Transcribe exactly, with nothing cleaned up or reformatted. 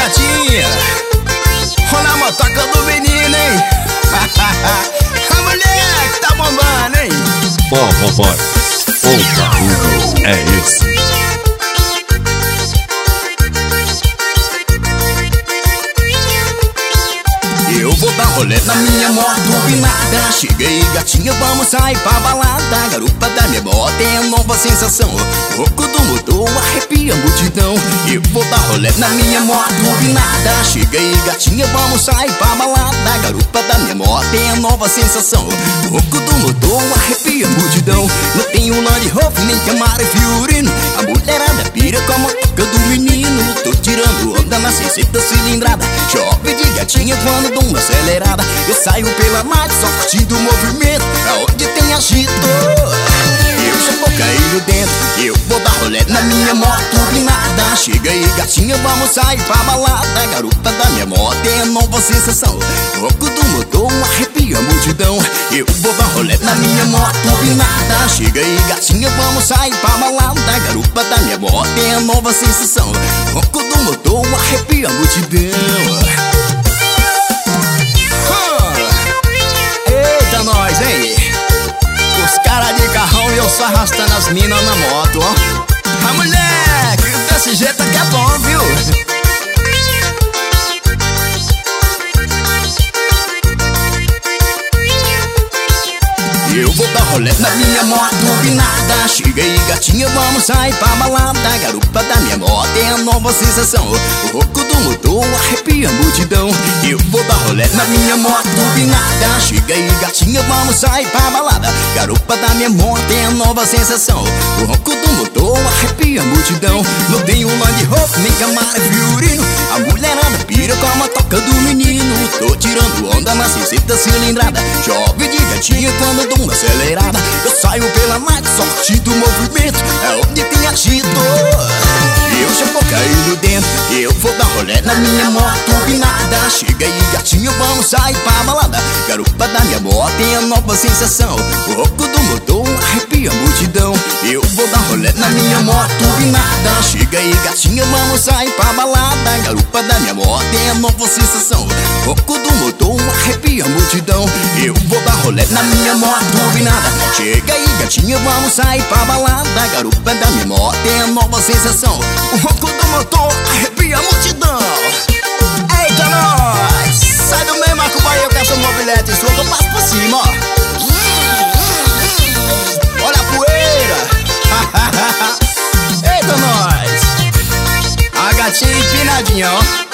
gatinha, olha a motoca do menino, hein? A mulher que tá bombando, hein? Bom, vambora. O barulho é esse. Eu vou dar rolê na minha moto turbinada. Cheguei, gatinha, vamos sair pra balada. Garupa da minha moto é nova sensação. Louco do motor arrepia a multidão. Eu vou dar rolê na minha moto turbinada. Cheguei, gatinha, vamos sair pra balada. Garupa da minha moto é nova sensação. Louco do motor arrepia a multidão. Não tenho Land Rover nem Camaro e Fiorino. A mulherada pira com a motoca do menino. Tô tirando onda na sessenta cilindrada. Chove de gatinha quando dou uma acelerada. Eu saio pela marca só curtindo o movimento. Aonde tem agito, eu já vou cair dentro. Eu vou dar rolê na minha moto turbinada. Chega aí, gatinha, vamos sair pra balada. Garupa da minha moto é nova sensação. Louco do motor arrepia a multidão. Eu vou dar rolê na minha moto turbinada. Chega aí, gatinha, vamos sair pra balada. Garupa da minha moto é nova sensação. Louco do motor arrepia a multidão. Eita nós, hein? Os caras de carrão e eu só arrastando as minas na moto, ó. A mulher, desse jeito aqui é bom, viu? Eu vou dar rolê na minha moto turbinada. Chega aí, gatinha, vamos sair pra balada. Garupa da minha moto é a nova sensação. O rouco do motor arrepia a multidão. Eu vou dar rolê na minha moto turbinada. Chega aí, gatinha, vamos sair pra balada. Garupa da minha moto é a nova sensação. O rouco do motor arrepia a multidão. Não tenho Land Rover nem Camaro e Fiorino. A mulherada pira com a motoca do menino. Tô tirando onda na sessenta cilindrada. Chove de gatinha quando dou uma acelerada. Eu saio pela marca só curtindo o movimento. É onde tem agito, eu já vou caindo dentro. Eu vou dar rolê na minha moto turbinada. Chega aí, gatinho, vamos sair pra balada. Garupa da minha moto tem a nova sensação. O rouco do motor arrepia a multidão. Eu vou dar rolê na minha moto turbinada. Chega aí, gatinha, vamos sair pra balada. Garupa da minha moto tem a nova sensação. O rouco do motor arrepia a multidão. Eu vou dar rolê na minha moto turbinada. Chega aí, gatinha, vamos sair pra balada. Garupa da minha moto tem a nova sensação. O ronco do motor arrepia a multidão. Eita nós! Sai do meio, Marco Bahia, que essa mobilete sua que eu passo por cima, ó. Olha a poeira. Eita nós! A gatinha empinadinha, ó.